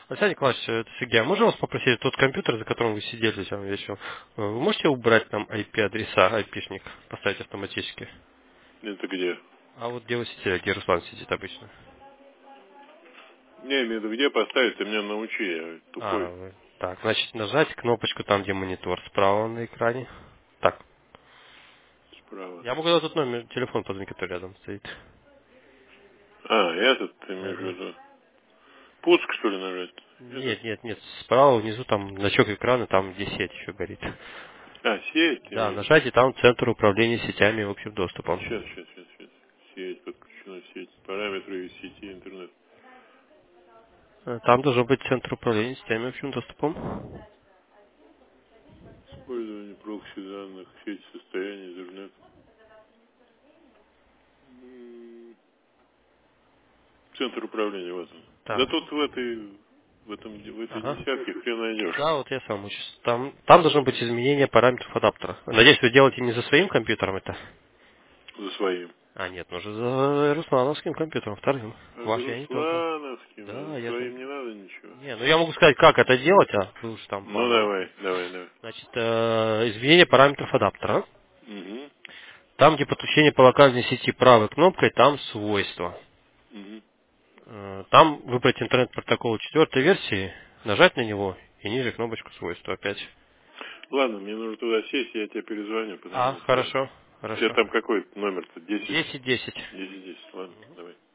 Александр Николаевич, это Сергей, а можно вас попросить тот компьютер, за которым вы сидели там вечером, вы можете убрать нам IP-адреса, IP-шник, поставить автоматически? Это где? А вот где вы сидели, где Руслан сидит обычно? Не, имею в виду, где поставить, ты меня научи, я тупой. Так, значит, нажать кнопочку там, где монитор, справа на экране. Так, Справа. я могу дать тот номер, телефон позвонить, который рядом стоит. А, этот ты Да, имеешь в да. виду? Пуск, что ли, нажать? Этот? Нет, справа внизу там значок экрана, там где сеть еще горит. А, сеть, ты Да, имеешь в виду? нажать и там центр управления сетями и общим доступом. Сейчас. Сеть, подключена сеть. Параметры сети интернет. Там должен быть центр управления сетями и общим доступом. Использование прокси данных, сеть состояния, интернет. Центр управления, вот он. Да Так. тут в этой Ага. десятке хрен найдешь. Да, вот я сам учусь. Там должно быть изменение параметров адаптера. Надеюсь, вы делаете не за своим компьютером это? За своим. Нет, нужно за руслановским компьютером, вторым. А за Ваш я не трогал. Руслановским, а Да, за я же... своим не надо ничего. Не, ну я могу сказать, как это делать, а вы уж там Ну, по... давай. Значит, изменение параметров адаптера. Угу. Там, где подключение по локальной сети правой кнопкой, там свойства. Угу. Там выбрать интернет-протокол 4 версии, нажать на него и ниже кнопочку свойства опять. Ладно, мне нужно туда сесть, я тебе перезвоню, потому что Хорошо, у тебя хорошо. там какой номер-то? 10? 10-10. 10. Ладно, давай.